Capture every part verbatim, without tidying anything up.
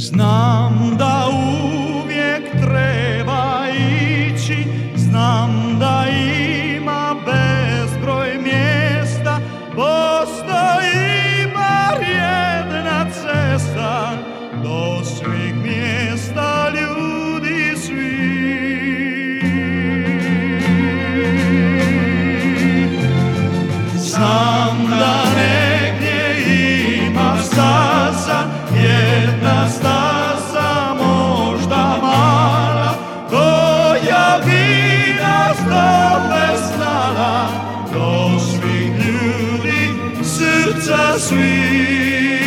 Znam da uvijek treba ići, znam da ima bezbroj mjesta, postoji bar jedna cesta do svih mjesta ljudi svi. Znam da negdje ima staza, jedna staza možda mala, koja bi nas dovest znala do svih ljudi, srca svih.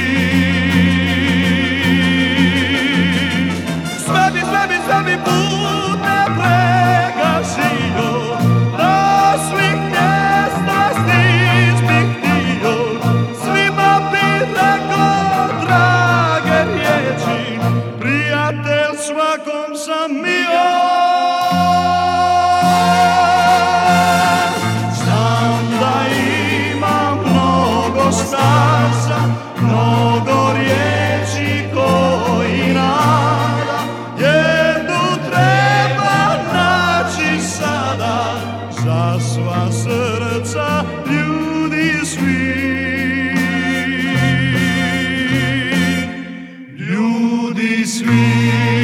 Sve bi, sve bi, sve bi puta pregasio, do svih mjesta stić bih htio, svima bi rekao drage riječi, prijatelj svakom sam mio. Znam da ima mnogo staza, mnogo riječi koji nada, jednu treba naći sada za sva srca ljudi svi. Ljudi svi.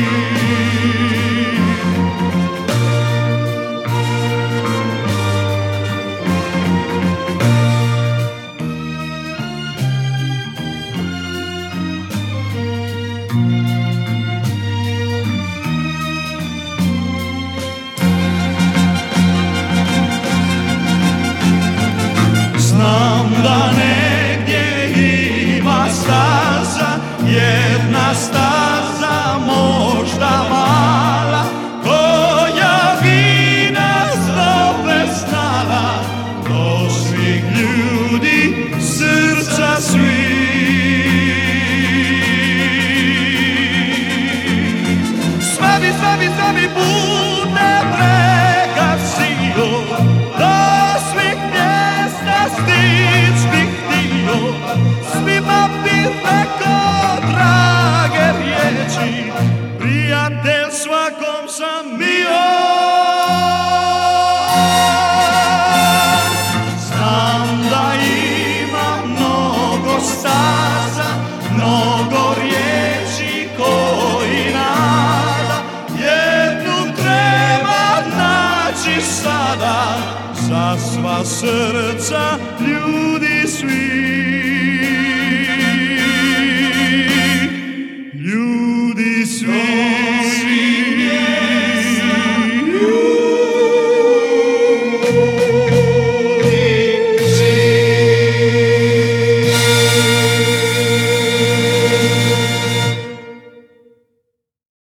Znam da negdje ima staza, jedna staza možda mala, koja bi nas dovest znala do svih ljudi, srca svih. Sve bi, sve bi, sve bi puta pregasio, do svih mjesta stić bih htio, svima bi rekao drage riječi, prijatelj svakom sam mio. Znam da ima mnogo staza, mnogo riječi koji nada, jednu treba naći sada za sva srca ljudi svi.